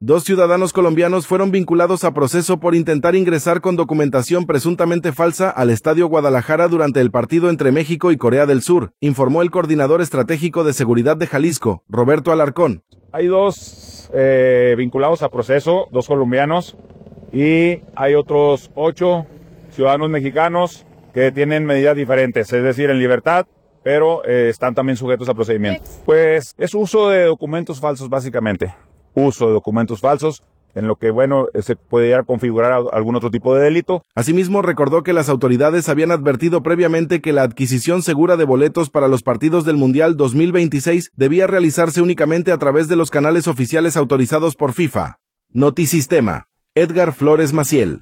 2 ciudadanos colombianos fueron vinculados a proceso por intentar ingresar con documentación presuntamente falsa al Estadio Guadalajara durante el partido entre México y Corea del Sur, informó el coordinador estratégico de seguridad de Jalisco, Roberto Alarcón. Hay 2 vinculados a proceso, 2 colombianos, y hay otros 8 ciudadanos mexicanos que tienen medidas diferentes, es decir, en libertad, pero están también sujetos a procedimiento. Pues es uso de documentos falsos básicamente. Uso de documentos falsos, en lo que, se puede llegar a configurar algún otro tipo de delito. Asimismo, recordó que las autoridades habían advertido previamente que la adquisición segura de boletos para los partidos del Mundial 2026 debía realizarse únicamente a través de los canales oficiales autorizados por FIFA. Notisistema. Edgar Flores Maciel.